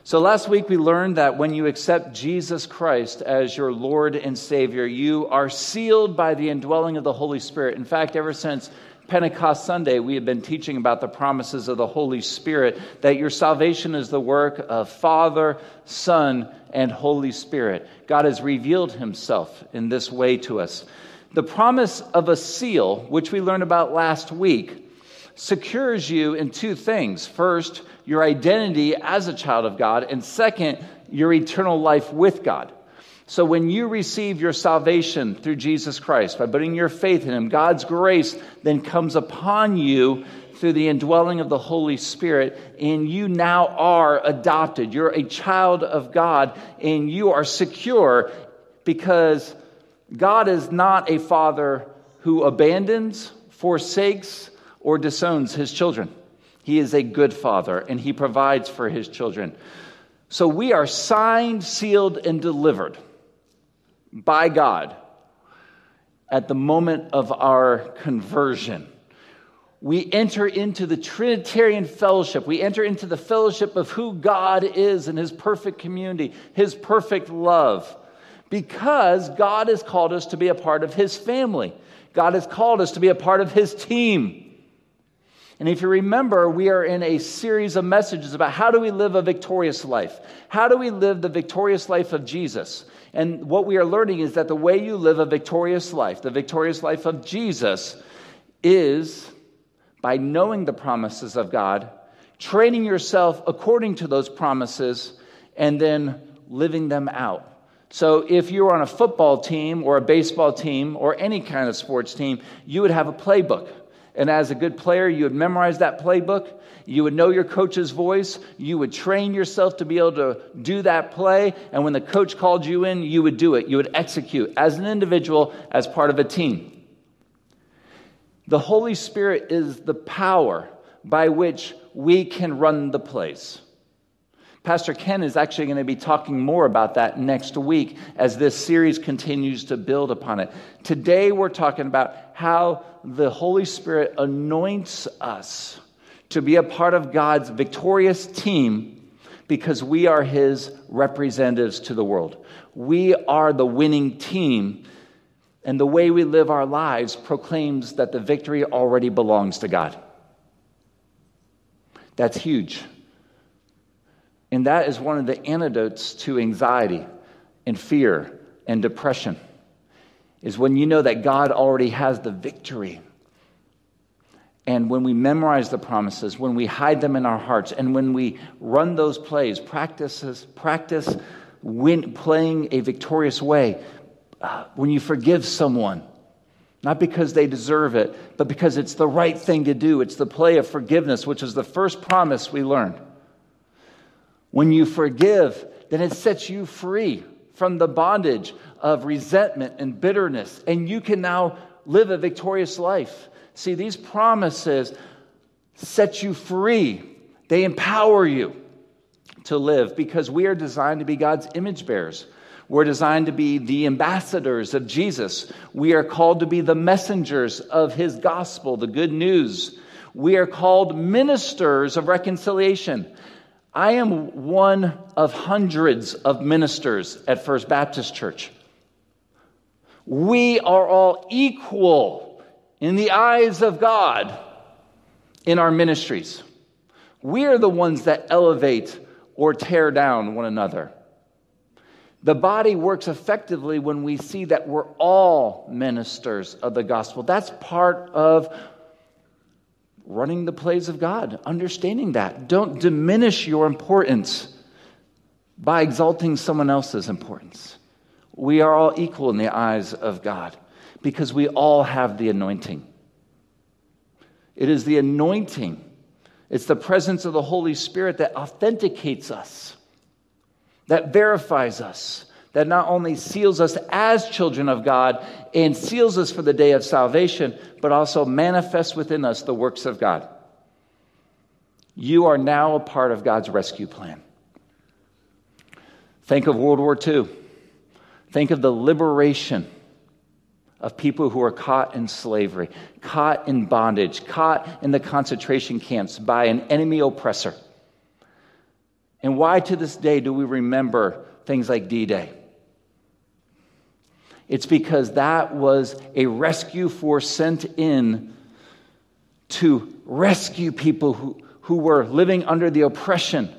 So last week we learned that when you accept Jesus Christ as your Lord and Savior, you are sealed by the indwelling of the Holy Spirit. In fact, ever since Pentecost Sunday, we have been teaching about the promises of the Holy Spirit, that your salvation is the work of Father, Son, and Holy Spirit. God has revealed himself in this way to us. The promise of a seal, which we learned about last week, secures you in two things. First, your identity as a child of God, and second, your eternal life with God. So when you receive your salvation through Jesus Christ, by putting your faith in him, God's grace then comes upon you through the indwelling of the Holy Spirit, and you now are adopted. You're a child of God, and you are secure because God is not a father who abandons, forsakes, or disowns his children. He is a good father, and he provides for his children. So we are signed, sealed, and delivered by God at the moment of our conversion. We enter into the Trinitarian fellowship. We enter into the fellowship of who God is in his perfect community, his perfect love, because God has called us to be a part of his family. God has called us to be a part of his team. And if you remember, we are in a series of messages about how do we live a victorious life? How do we live the victorious life of Jesus? And what we are learning is that the way you live a victorious life, the victorious life of Jesus, is by knowing the promises of God, training yourself according to those promises, and then living them out. So if you're on a football team or a baseball team or any kind of sports team, you would have a playbook. And as a good player, you would memorize that playbook. You would know your coach's voice. You would train yourself to be able to do that play. And when the coach called you in, you would do it. You would execute as an individual, as part of a team. The Holy Spirit is the power by which we can run the plays. Pastor Ken is actually going to be talking more about that next week as this series continues to build upon it. Today we're talking about how the Holy Spirit anoints us to be a part of God's victorious team because we are his representatives to the world. We are the winning team, and the way we live our lives proclaims that the victory already belongs to God. That's huge. And that is one of the antidotes to anxiety and fear and depression, is when you know that God already has the victory. And when we memorize the promises, when we hide them in our hearts, and when we run those plays, practice playing a victorious way, when you forgive someone, not because they deserve it, but because it's the right thing to do. It's the play of forgiveness, which is the first promise we learned. When you forgive, then it sets you free from the bondage of resentment and bitterness, and you can now live a victorious life. See, these promises set you free. They empower you to live because we are designed to be God's image bearers. We're designed to be the ambassadors of Jesus. We are called to be the messengers of his gospel, the good news. We are called ministers of reconciliation. I am one of hundreds of ministers at First Baptist Church. We are all equal in the eyes of God in our ministries. We are the ones that elevate or tear down one another. The body works effectively when we see that we're all ministers of the gospel. That's part of running the plays of God, understanding that. Don't diminish your importance by exalting someone else's importance. We are all equal in the eyes of God because we all have the anointing. It is the anointing. It's the presence of the Holy Spirit that authenticates us, that verifies us, that not only seals us as children of God and seals us for the day of salvation, but also manifests within us the works of God. You are now a part of God's rescue plan. Think of World War II. Think of the liberation of people who are caught in slavery, caught in bondage, caught in the concentration camps by an enemy oppressor. And why to this day do we remember things like D-Day? It's because that was a rescue force sent in to rescue people who were living under the oppression.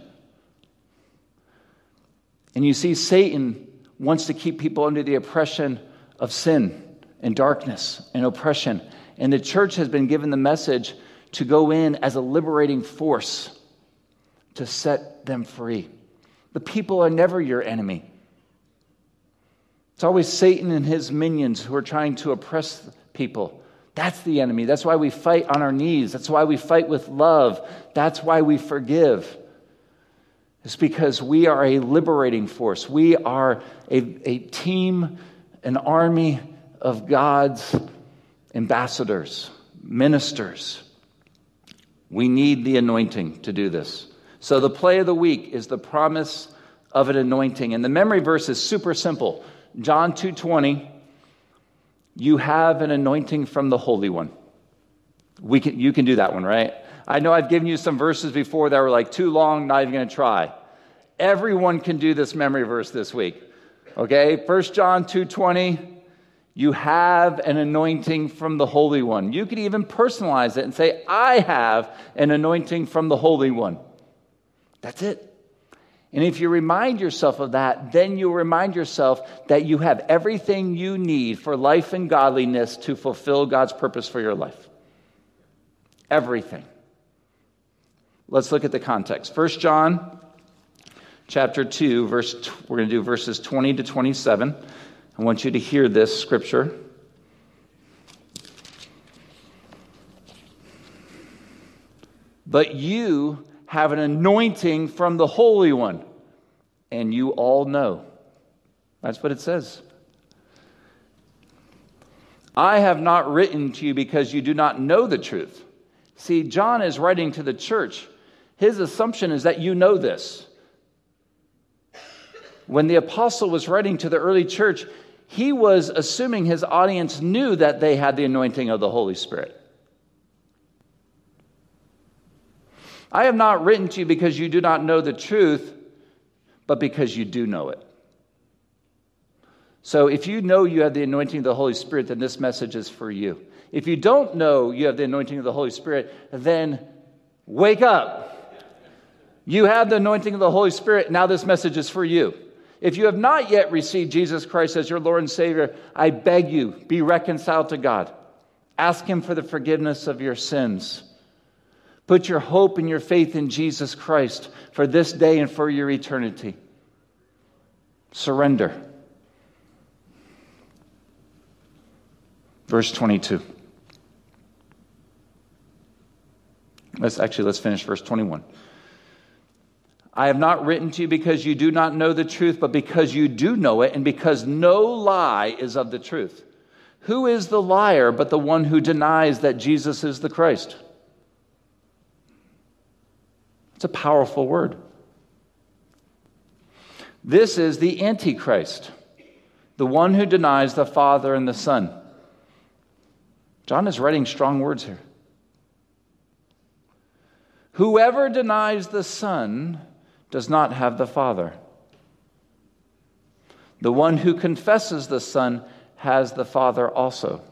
And you see, Satan wants to keep people under the oppression of sin and darkness and oppression. And the church has been given the message to go in as a liberating force to set them free. The people are never your enemy. It's always Satan and his minions who are trying to oppress people. That's the enemy. That's why we fight on our knees. That's why we fight with love. That's why we forgive. It's because we are a liberating force. We are a team, an army of God's ambassadors, ministers. We need the anointing to do this. So the play of the week is the promise of an anointing. And the memory verse is super simple. John 2:20, you have an anointing from the Holy One. You can do that one, right? I know I've given you some verses before that were like too long, not even going to try. Everyone can do this memory verse this week. Okay? 1 John 2:20, you have an anointing from the Holy One. You could even personalize it and say, I have an anointing from the Holy One. That's it. And if you remind yourself of that, then you'll remind yourself that you have everything you need for life and godliness to fulfill God's purpose for your life. Everything. Let's look at the context. 1 John chapter 2, we're going to do verses 20 to 27. I want you to hear this scripture. But you have an anointing from the Holy One, and you all know. That's what it says. I have not written to you because you do not know the truth. See, John is writing to the church. His assumption is that you know this. When the apostle was writing to the early church, he was assuming his audience knew that they had the anointing of the Holy Spirit. I have not written to you because you do not know the truth, but because you do know it. So if you know you have the anointing of the Holy Spirit, then this message is for you. If you don't know you have the anointing of the Holy Spirit, then wake up. You have the anointing of the Holy Spirit. Now this message is for you. If you have not yet received Jesus Christ as your Lord and Savior, I beg you, be reconciled to God. Ask Him for the forgiveness of your sins. Put your hope and your faith in Jesus Christ for this day and for your eternity. Surrender. Verse 22. Let's finish verse 21. I have not written to you because you do not know the truth, but because you do know it, and because no lie is of the truth. Who is the liar but the one who denies that Jesus is the Christ? It's a powerful word. This is the Antichrist, the one who denies the Father and the Son. John is writing strong words here. Whoever denies the Son does not have the Father. The one who confesses the Son has the Father also.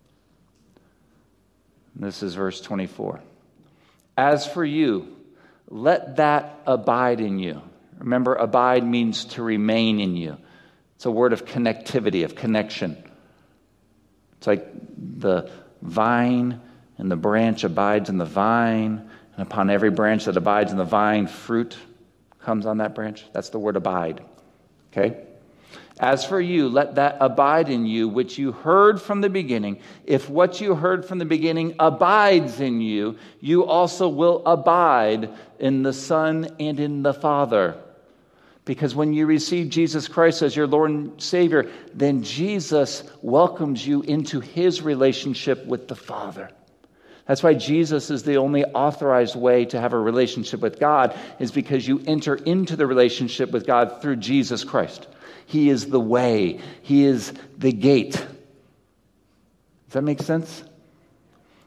This is verse 24. As for you, let that abide in you. Remember, abide means to remain in you. It's a word of connectivity, of connection. It's like the vine and the branch abides in the vine, and upon every branch that abides in the vine, fruit comes on that branch. That's the word abide. Okay? As for you, let that abide in you, which you heard from the beginning. If what you heard from the beginning abides in you, you also will abide in the Son and in the Father. Because when you receive Jesus Christ as your Lord and Savior, then Jesus welcomes you into His relationship with the Father. That's why Jesus is the only authorized way to have a relationship with God, is because you enter into the relationship with God through Jesus Christ. He is the way. He is the gate. Does that make sense?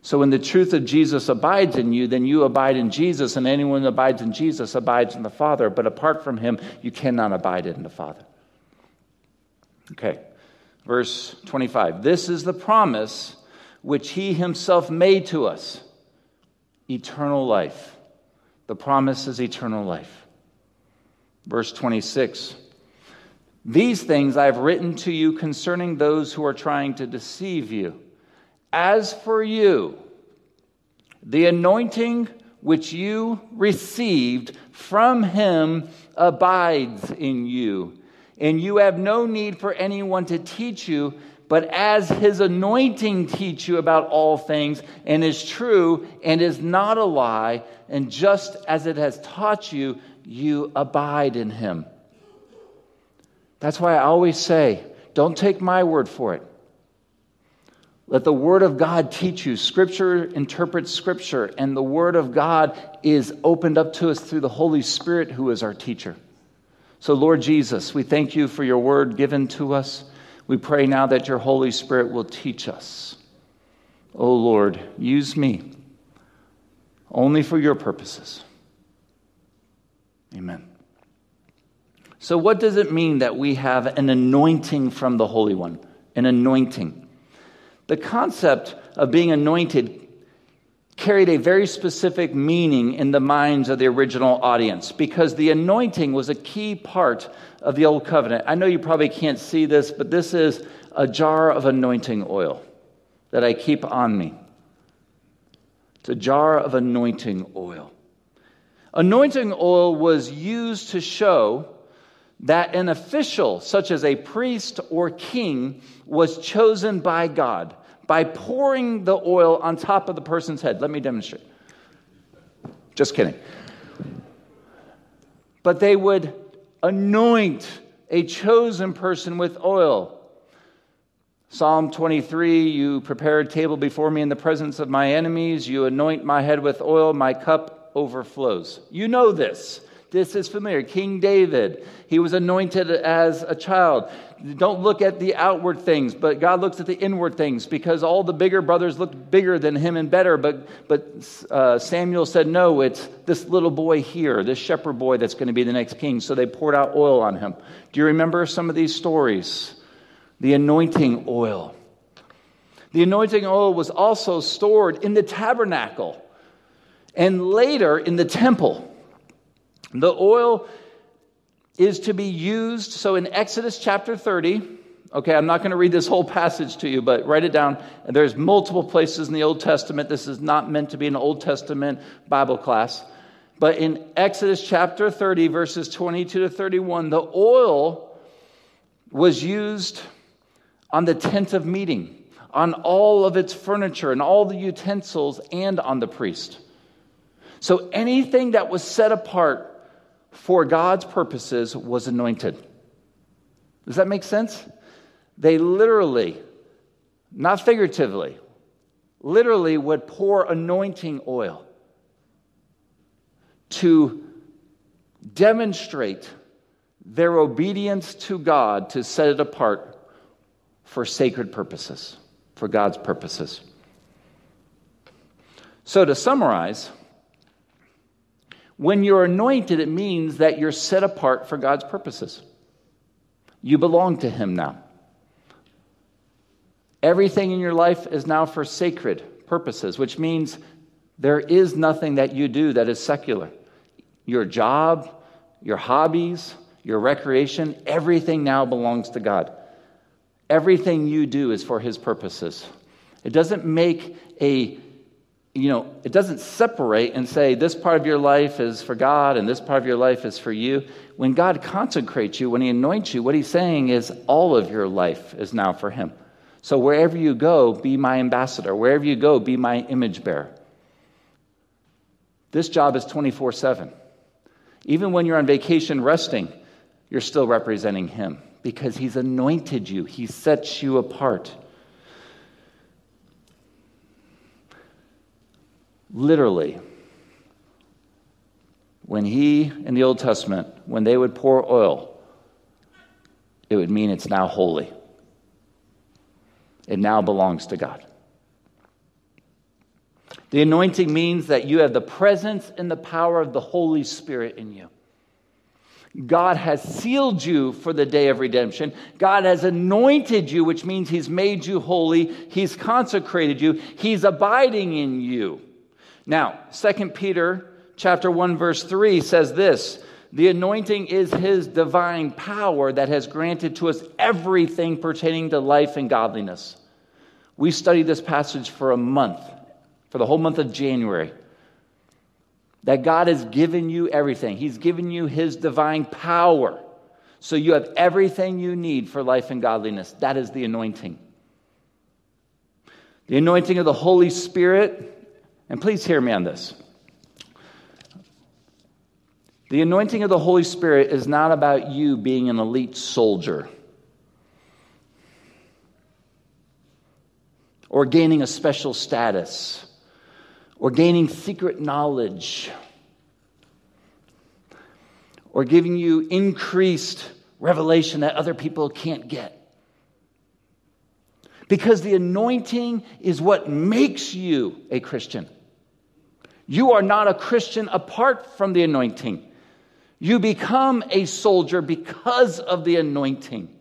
So when the truth of Jesus abides in you, then you abide in Jesus, and anyone who abides in Jesus abides in the Father. But apart from him, you cannot abide in the Father. Okay, verse 25. This is the promise which he himself made to us, eternal life. The promise is eternal life. Verse 26. These things I have written to you concerning those who are trying to deceive you. As for you, the anointing which you received from him abides in you, and you have no need for anyone to teach you, but as his anointing teach you about all things, and is true, and is not a lie, and just as it has taught you, you abide in him. That's why I always say, don't take my word for it. Let the Word of God teach you. Scripture interprets Scripture, and the Word of God is opened up to us through the Holy Spirit, who is our teacher. So, Lord Jesus, we thank you for your Word given to us. We pray now that your Holy Spirit will teach us. Oh, Lord, use me only for your purposes. Amen. So what does it mean that we have an anointing from the Holy One? An anointing. The concept of being anointed carried a very specific meaning in the minds of the original audience, because the anointing was a key part of the Old Covenant. I know you probably can't see this, but this is a jar of anointing oil that I keep on me. It's a jar of anointing oil. Anointing oil was used to show that an official, such as a priest or king, was chosen by God by pouring the oil on top of the person's head. Let me demonstrate. Just kidding. But they would anoint a chosen person with oil. Psalm 23, you prepare a table before me in the presence of my enemies. You anoint my head with oil. My cup overflows. You know this. This is familiar. King David, he was anointed as a child. Don't look at the outward things, but God looks at the inward things, because all the bigger brothers looked bigger than him and better. But Samuel said, no, it's this little boy here, this shepherd boy that's going to be the next king. So they poured out oil on him. Do you remember some of these stories? The anointing oil. The anointing oil was also stored in the tabernacle and later in the temple. The oil is to be used, so in Exodus chapter 30, okay, I'm not going to read this whole passage to you, but write it down. There's multiple places in the Old Testament. This is not meant to be an Old Testament Bible class. But in Exodus chapter 30, verses 22 to 31, the oil was used on the tent of meeting, on all of its furniture and all the utensils, and on the priest. So anything that was set apart for God's purposes was anointed. Does that make sense? They literally, not figuratively, literally would pour anointing oil to demonstrate their obedience to God, to set it apart for sacred purposes, for God's purposes. So to summarize, when you're anointed, it means that you're set apart for God's purposes. You belong to him now. Everything in your life is now for sacred purposes, which means there is nothing that you do that is secular. Your job, your hobbies, your recreation, everything now belongs to God. Everything you do is for his purposes. It doesn't make it doesn't separate and say this part of your life is for God and this part of your life is for you. When God consecrates you, when he anoints you, what he's saying is all of your life is now for him. So wherever you go, be my ambassador. Wherever you go, be my image bearer. This job is 24/7. Even when you're on vacation resting, you're still representing him because he's anointed you. He sets you apart. Literally, when in the Old Testament, when they would pour oil, it would mean it's now holy. It now belongs to God. The anointing means that you have the presence and the power of the Holy Spirit in you. God has sealed you for the day of redemption. God has anointed you, which means He's made you holy. He's consecrated you. He's abiding in you. Now, 2 Peter chapter 1, verse 3 says this: the anointing is His divine power that has granted to us everything pertaining to life and godliness. We studied this passage for a month, for the whole month of January. That God has given you everything. He's given you His divine power. So you have everything you need for life and godliness. That is the anointing. The anointing of the Holy Spirit, and please hear me on this. The anointing of the Holy Spirit is not about you being an elite soldier or gaining a special status or gaining secret knowledge, or giving you increased revelation that other people can't get. Because the anointing is what makes you a Christian. You are not a Christian apart from the anointing. You become a soldier because of the anointing.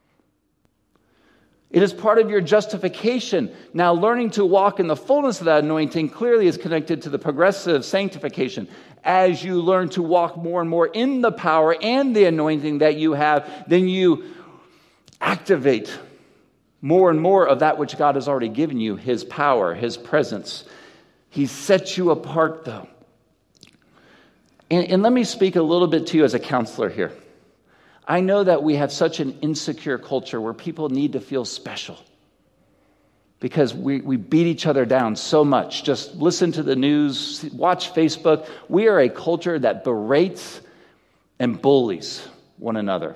It is part of your justification. Now, learning to walk in the fullness of that anointing clearly is connected to the progressive sanctification. As you learn to walk more and more in the power and the anointing that you have, then you activate more and more of that which God has already given you, His power, His presence. He sets you apart, though. And let me speak a little bit to you as a counselor here. I know that we have such an insecure culture where people need to feel special because we beat each other down so much. Just listen to the news, watch Facebook. We are a culture that berates and bullies one another.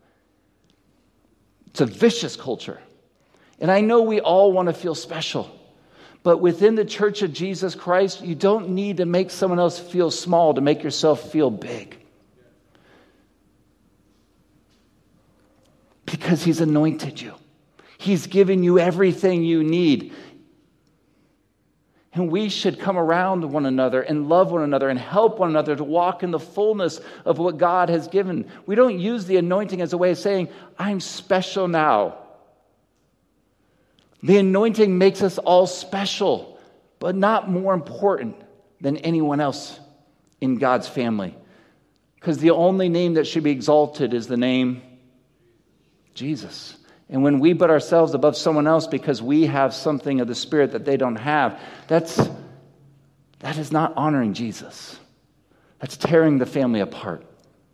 It's a vicious culture. And I know we all want to feel special. But within the Church of Jesus Christ, you don't need to make someone else feel small to make yourself feel big. Because He's anointed you. He's given you everything you need. And we should come around one another and love one another and help one another to walk in the fullness of what God has given. We don't use the anointing as a way of saying, I'm special now. The anointing makes us all special, but not more important than anyone else in God's family. Because the only name that should be exalted is the name Jesus. And when we put ourselves above someone else because we have something of the Spirit that they don't have, that is not honoring Jesus. That's tearing the family apart.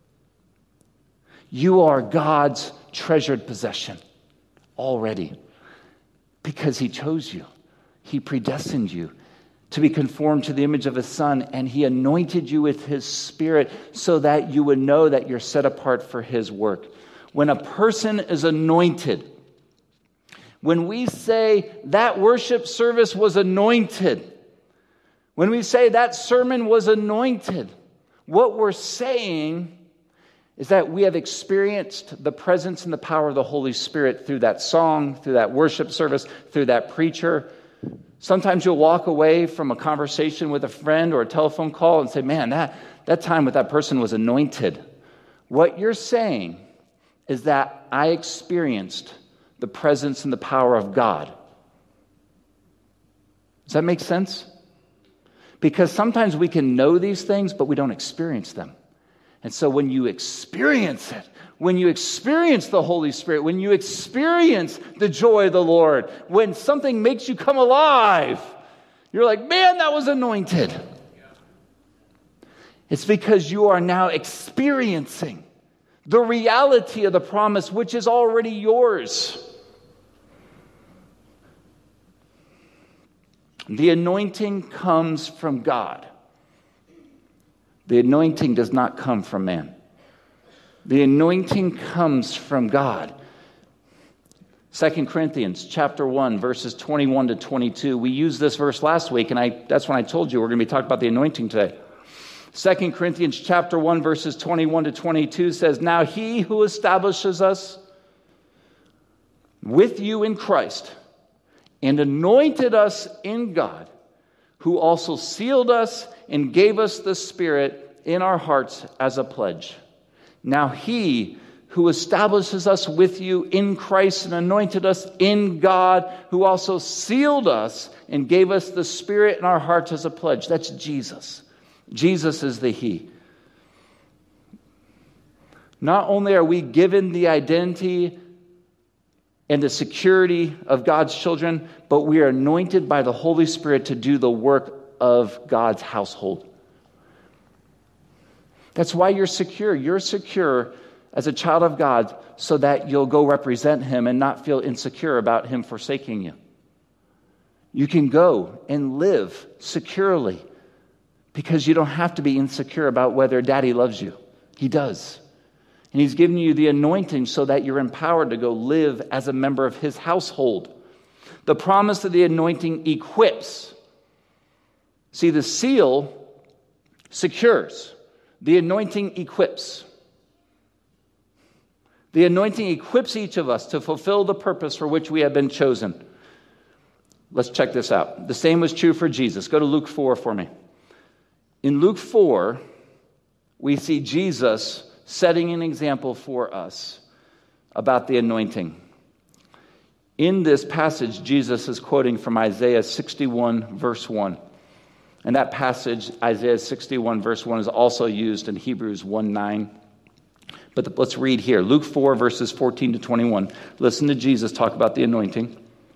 You are God's treasured possession already because He chose you. He predestined you to be conformed to the image of His Son, and He anointed you with His Spirit so that you would know that you're set apart for His work. When a person is anointed, when we say that worship service was anointed, when we say that sermon was anointed, what we're saying is that we have experienced the presence and the power of the Holy Spirit through that song, through that worship service, through that preacher. Sometimes you'll walk away from a conversation with a friend or a telephone call and say, man, that time with that person was anointed. What you're saying is that I experienced the presence and the power of God. Does that make sense? Because sometimes we can know these things, but we don't experience them. And so when you experience it, when you experience the Holy Spirit, when you experience the joy of the Lord, when something makes you come alive, you're like, man, that was anointed. It's because you are now experiencing the reality of the promise, which is already yours. The anointing comes from God. The anointing does not come from man. The anointing comes from God. 2 Corinthians chapter 1, verses 21 to 22. We used this verse last week, and that's when I told you we're going to be talking about the anointing today. 2 Corinthians chapter 1, verses 21 to 22 says, now He who establishes us with you in Christ and anointed us in God who also sealed us and gave us the Spirit in our hearts as a pledge. Now he who establishes us with you in Christ and anointed us in God, who also sealed us and gave us the Spirit in our hearts as a pledge. That's Jesus. Jesus is the He. Not only are we given the identity and the security of God's children, but we are anointed by the Holy Spirit to do the work of God's household. That's why you're secure. You're secure as a child of God so that you'll go represent Him and not feel insecure about Him forsaking you. You can go and live securely because you don't have to be insecure about whether Daddy loves you. He does. And He's given you the anointing so that you're empowered to go live as a member of His household. The promise of the anointing equips. See, the seal secures. The anointing equips. The anointing equips each of us to fulfill the purpose for which we have been chosen. Let's check this out. The same was true for Jesus. Go to Luke 4 for me. In Luke 4, we see Jesus setting an example for us about the anointing. In this passage, Jesus is quoting from Isaiah 61, verse 1. And that passage, Isaiah 61, verse 1, is also used in Hebrews 1:9. But let's read here. Luke 4, verses 14 to 21. Listen to Jesus talk about the anointing.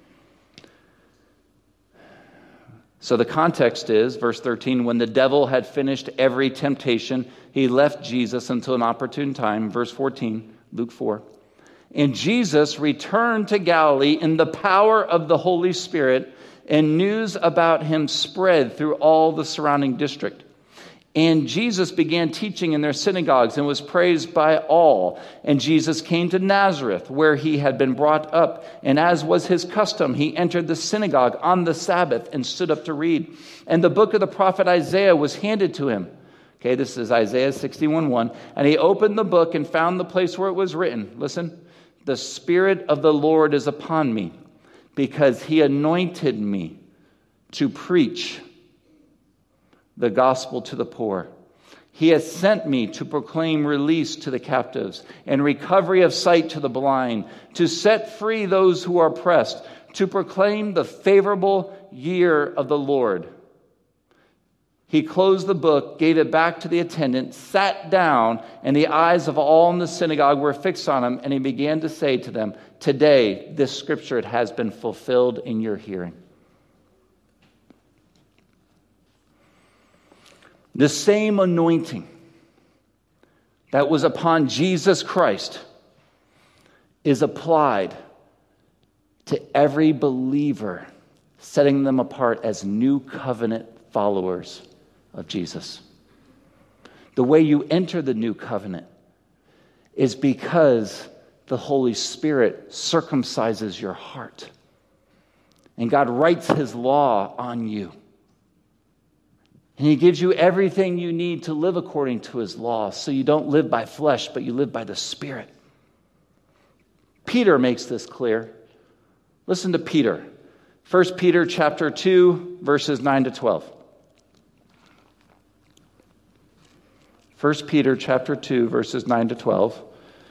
So the context is, verse 13, when the devil had finished every temptation, he left Jesus until an opportune time. Verse 14, Luke 4. And Jesus returned to Galilee in the power of the Holy Spirit, and news about him spread through all the surrounding district. And Jesus began teaching in their synagogues and was praised by all. And Jesus came to Nazareth, where he had been brought up. And as was his custom, he entered the synagogue on the Sabbath and stood up to read. And the book of the prophet Isaiah was handed to him. Okay, this is Isaiah 61:1. And he opened the book and found the place where it was written. Listen. The Spirit of the Lord is upon me, because he anointed me to preach the gospel to the poor. He has sent me to proclaim release to the captives and recovery of sight to the blind, to set free those who are oppressed, to proclaim the favorable year of the Lord. He closed the book, gave it back to the attendant, sat down, and the eyes of all in the synagogue were fixed on him, and he began to say to them, "Today, this scripture has been fulfilled in your hearing." The same anointing that was upon Jesus Christ is applied to every believer, setting them apart as new covenant followers of Jesus. The way you enter the new covenant is because the Holy Spirit circumcises your heart. And God writes His law on you. And He gives you everything you need to live according to His law, so you don't live by flesh, but you live by the Spirit. Peter makes this clear. Listen to Peter. 1 Peter chapter 2, verses 9 to 12. 1 Peter chapter 2, verses 9 to 12.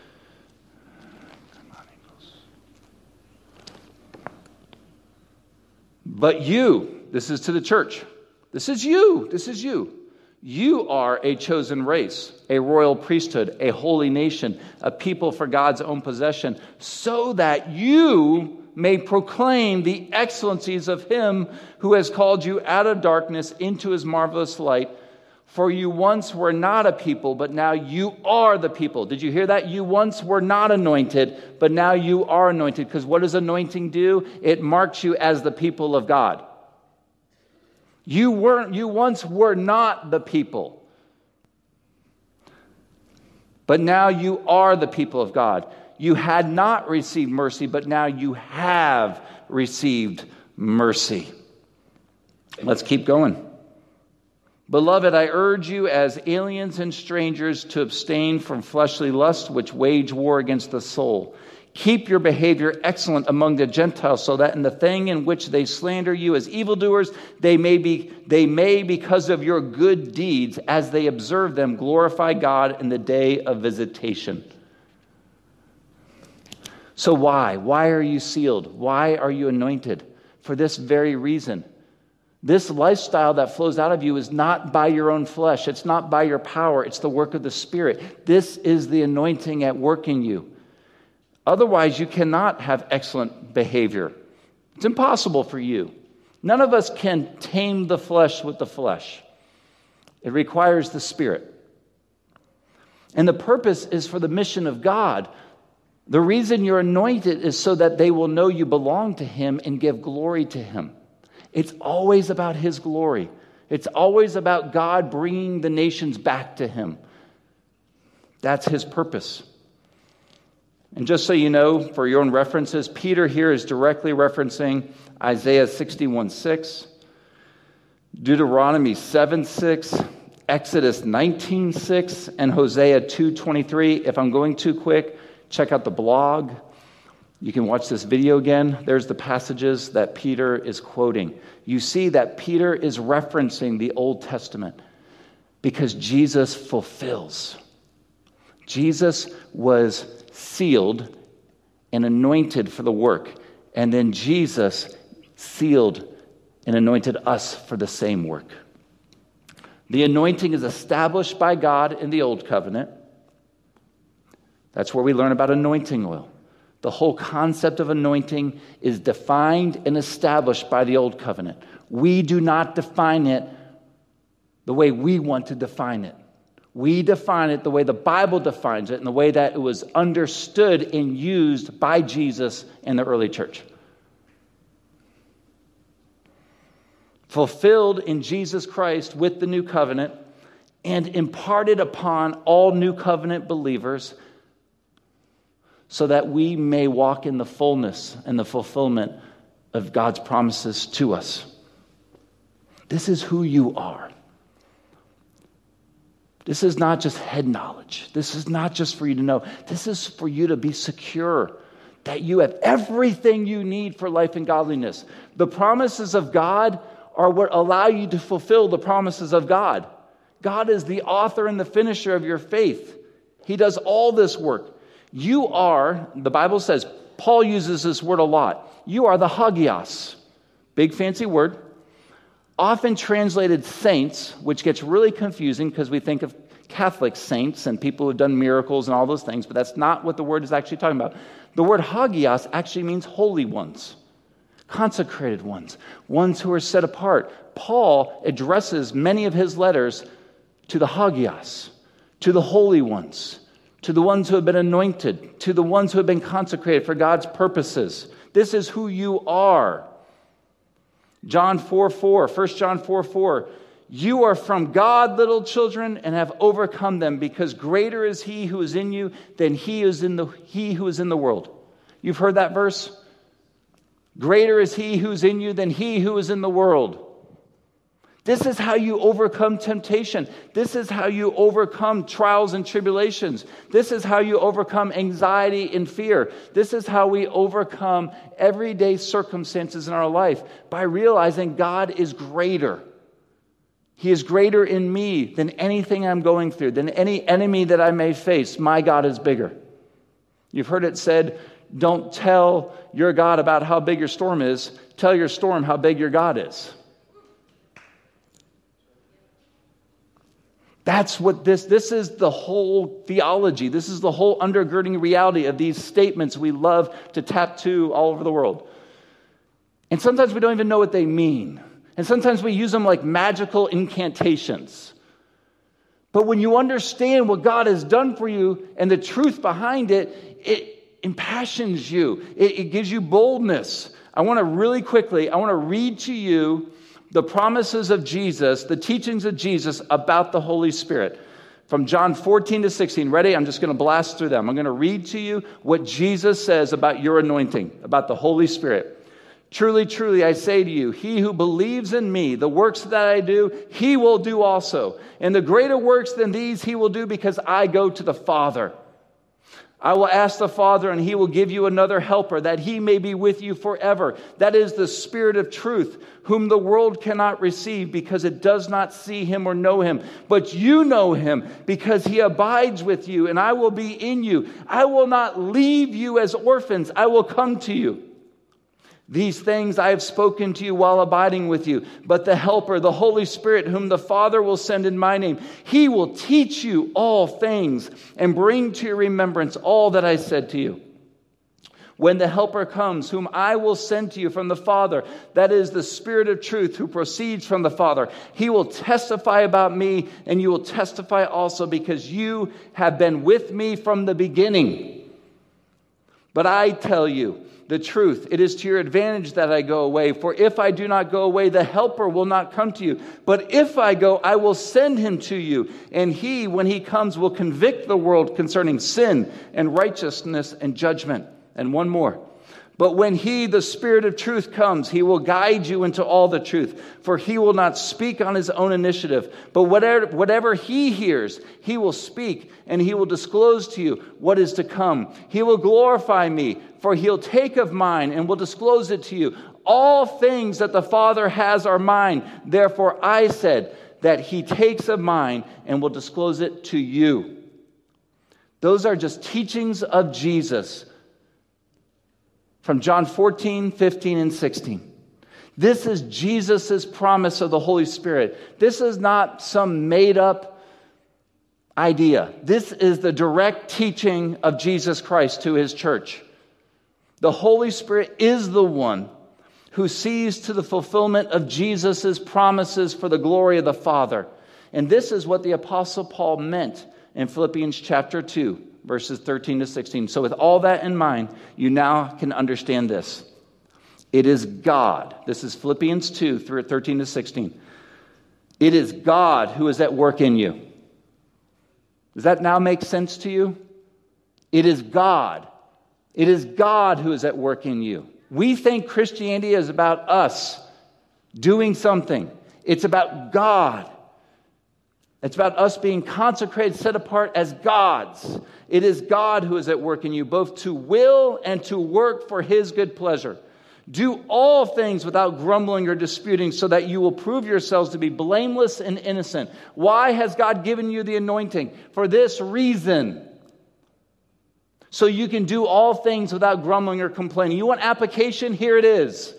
But you, this is to the church. This is you. This is you. You are a chosen race, a royal priesthood, a holy nation, a people for God's own possession, so that you may proclaim the excellencies of Him who has called you out of darkness into His marvelous light. For you once were not a people, but now you are the people. Did you hear that? You once were not anointed, but now you are anointed. Because what does anointing do? It marks you as the people of God. You once were not the people, but now you are the people of God. You had not received mercy, but now you have received mercy. Let's keep going. Beloved, I urge you as aliens and strangers to abstain from fleshly lusts which wage war against the soul. Keep your behavior excellent among the Gentiles, so that in the thing in which they slander you as evildoers, they may, because of your good deeds, as they observe them, glorify God in the day of visitation. So why? Why are you sealed? Why are you anointed? For this very reason. This lifestyle that flows out of you is not by your own flesh. It's not by your power. It's the work of the Spirit. This is the anointing at work in you. Otherwise, you cannot have excellent behavior. It's impossible for you. None of us can tame the flesh with the flesh. It requires the Spirit. And the purpose is for the mission of God. The reason you're anointed is so that they will know you belong to Him and give glory to Him. It's always about His glory. It's always about God bringing the nations back to Him. That's His purpose. And just so you know, for your own references, Peter here is directly referencing Isaiah 61:6, Deuteronomy 7:6, Exodus 19:6, and Hosea 2:23. If I'm going too quick, check out the blog. You can watch this video again. There's the passages that Peter is quoting. You see that Peter is referencing the Old Testament because Jesus fulfills. Jesus was sealed and anointed for the work, and then Jesus sealed and anointed us for the same work. The anointing is established by God in the Old Covenant. That's where we learn about anointing oil. The whole concept of anointing is defined and established by the Old Covenant. We do not define it the way we want to define it. We define it the way the Bible defines it, and the way that it was understood and used by Jesus in the early church. Fulfilled in Jesus Christ with the new covenant and imparted upon all new covenant believers so that we may walk in the fullness and the fulfillment of God's promises to us. This is who you are. This is not just head knowledge. This is not just for you to know. This is for you to be secure that you have everything you need for life and godliness. The promises of God are what allow you to fulfill the promises of God. God is the author and the finisher of your faith. He does all this work. You are, the Bible says, Paul uses this word a lot. You are the hagios. Big fancy word. Often translated saints, which gets really confusing because we think of Catholic saints and people who've done miracles and all those things, but that's not what the word is actually talking about. The word hagios actually means holy ones, consecrated ones, ones who are set apart. Paul addresses many of his letters to the hagios, to the holy ones, to the ones who have been anointed, to the ones who have been consecrated for God's purposes. This is who you are. John 4:4, 1 John 4:4, you are from God, little children, and have overcome them, because greater is He who is in you than he who is in the world. You've heard that verse? Greater is He who is in you than he who is in the world. This is how you overcome temptation. This is how you overcome trials and tribulations. This is how you overcome anxiety and fear. This is how we overcome everyday circumstances in our life, by realizing God is greater. He is greater in me than anything I'm going through, than any enemy that I may face. My God is bigger. You've heard it said, don't tell your God about how big your storm is. Tell your storm how big your God is. That's what this is the whole theology. This is the whole undergirding reality of these statements we love to tattoo all over the world. And sometimes we don't even know what they mean. And sometimes we use them like magical incantations. But when you understand what God has done for you and the truth behind it, it impassions you. It gives you boldness. I want to read to you the promises of Jesus, the teachings of Jesus about the Holy Spirit. From John 14-16. Ready? I'm just going to blast through them. I'm going to read to you what Jesus says about your anointing, about the Holy Spirit. Truly, truly, I say to you, he who believes in me, the works that I do, he will do also. And the greater works than these he will do, because I go to the Father. I will ask the Father, and he will give you another helper, that he may be with you forever. That is the Spirit of truth, whom the world cannot receive, because it does not see him or know him. But you know him, because he abides with you, and I will be in you. I will not leave you as orphans. I will come to you. These things I have spoken to you while abiding with you. But the Helper, the Holy Spirit, whom the Father will send in my name, he will teach you all things and bring to your remembrance all that I said to you. When the Helper comes, whom I will send to you from the Father, that is the Spirit of truth who proceeds from the Father, he will testify about me, and you will testify also, because you have been with me from the beginning. But I tell you the truth, it is to your advantage that I go away. For if I do not go away, the Helper will not come to you. But if I go, I will send him to you. And he, when he comes, will convict the world concerning sin and righteousness and judgment. And one more. But when he, the Spirit of truth, comes, he will guide you into all the truth. For he will not speak on his own initiative, but whatever he hears, he will speak, and he will disclose to you what is to come. He will glorify me, for he'll take of mine and will disclose it to you. All things that the Father has are mine. Therefore I said that he takes of mine and will disclose it to you. Those are just teachings of Jesus from John 14, 15, and 16. This is Jesus' promise of the Holy Spirit. This is not some made-up idea. This is the direct teaching of Jesus Christ to his church. The Holy Spirit is the one who sees to the fulfillment of Jesus' promises for the glory of the Father. And this is what the Apostle Paul meant in Philippians chapter 2. Verses 13 to 16. So with all that in mind, you now can understand this. It is God. This is Philippians 2, 13 to 16. It is God who is at work in you. Does that now make sense to you? It is God. It is God who is at work in you. We think Christianity is about us doing something. It's about God. It's about us being consecrated, set apart as God's. It is God who is at work in you, both to will and to work for his good pleasure. Do all things without grumbling or disputing, so that you will prove yourselves to be blameless and innocent. Why has God given you the anointing? For this reason. So you can do all things without grumbling or complaining. You want application? Here it is.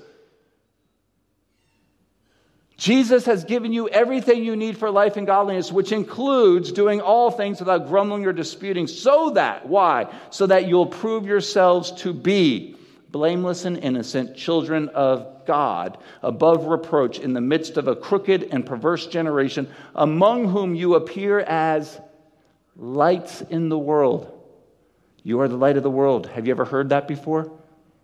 Jesus has given you everything you need for life and godliness, which includes doing all things without grumbling or disputing, so that, why? So that you'll prove yourselves to be blameless and innocent, children of God, above reproach in the midst of a crooked and perverse generation, among whom you appear as lights in the world. You are the light of the world. Have you ever heard that before?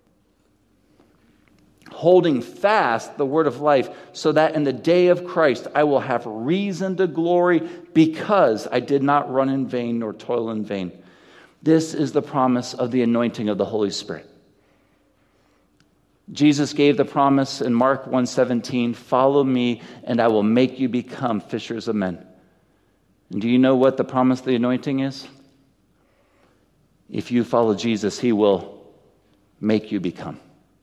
Holding fast the word of life, so that in the day of Christ I will have reason to glory, because I did not run in vain nor toil in vain. This is the promise of the anointing of the Holy Spirit. Jesus gave the promise in Mark 1:17, follow me and I will make you become fishers of men. And do you know what the promise of the anointing is? If you follow Jesus, he will make you become.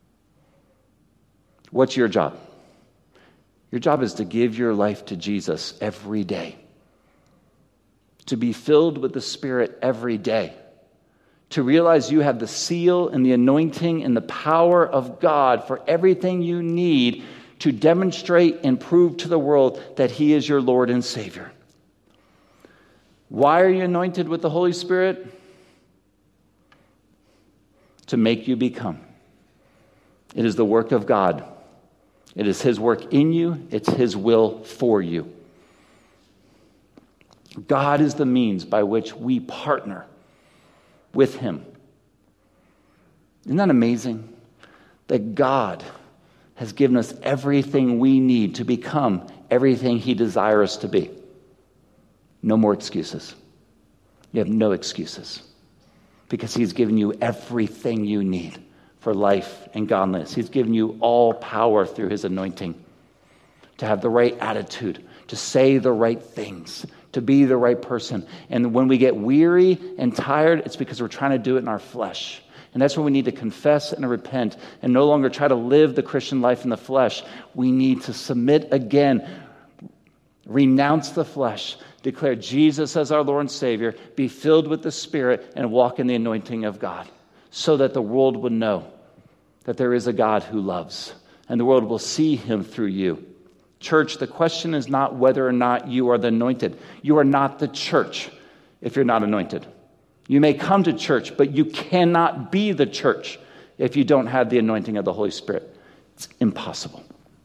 What's your job? Your job is to give your life to Jesus every day. To be filled with the Spirit every day. To realize you have the seal and the anointing and the power of God for everything you need to demonstrate and prove to the world that he is your Lord and Savior. Why are you anointed with the Holy Spirit? To make you become. It is the work of God. It is his work in you. It's his will for you. God is the means by which we partner with him. Isn't that amazing? That God has given us everything we need to become everything he desires us to be. No more excuses. You have no excuses. Because he's given you everything you need for life and godliness. He's given you all power through his anointing to have the right attitude, to say the right things, to be the right person. And when we get weary and tired, it's because we're trying to do it in our flesh. And that's when we need to confess and repent and no longer try to live the Christian life in the flesh. We need to submit again, renounce the flesh, declare Jesus as our Lord and Savior, be filled with the Spirit, and walk in the anointing of God so that the world would know that there is a God who loves, and the world will see him through you. Church, the question is not whether or not you are the anointed. You are not the church if you're not anointed. You may come to church, but you cannot be the church if you don't have the anointing of the Holy Spirit. It's impossible.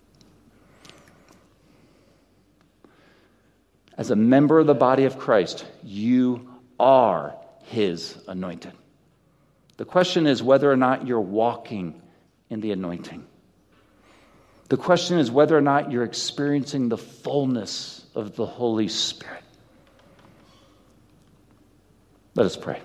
As a member of the body of Christ, you are his anointed. The question is whether or not you're walking in the anointing. The question is whether or not you're experiencing the fullness of the Holy Spirit. Let us pray.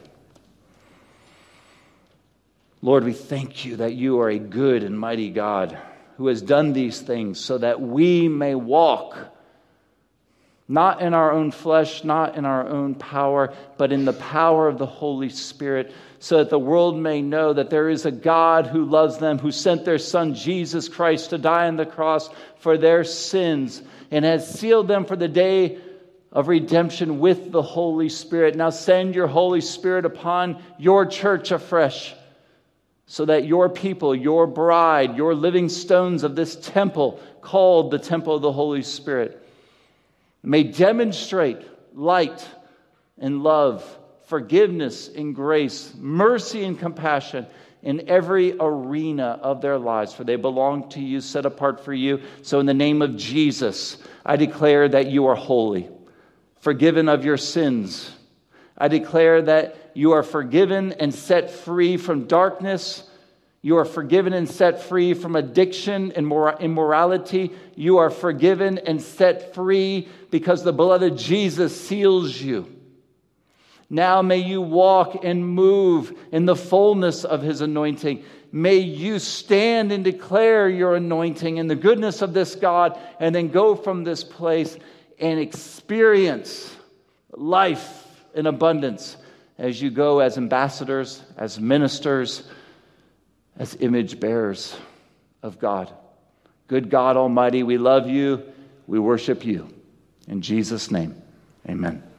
Lord, we thank you that you are a good and mighty God who has done these things so that we may walk not in our own flesh, not in our own power, but in the power of the Holy Spirit, so that the world may know that there is a God who loves them, who sent their Son, Jesus Christ, to die on the cross for their sins, and has sealed them for the day of redemption with the Holy Spirit. Now send your Holy Spirit upon your church afresh, so that your people, your bride, your living stones of this temple, called the temple of the Holy Spirit, may demonstrate light and love, forgiveness and grace, mercy and compassion in every arena of their lives, for they belong to you, set apart for you. So in the name of Jesus, I declare that you are holy, forgiven of your sins. I declare that you are forgiven and set free from darkness. You are forgiven and set free from addiction and immorality. You are forgiven and set free because the blood of Jesus seals you. Now may you walk and move in the fullness of his anointing. May you stand and declare your anointing and the goodness of this God, and then go from this place and experience life in abundance as you go as ambassadors, as ministers, as image bearers of God. Good God Almighty, we love you. We worship you. In Jesus' name, amen.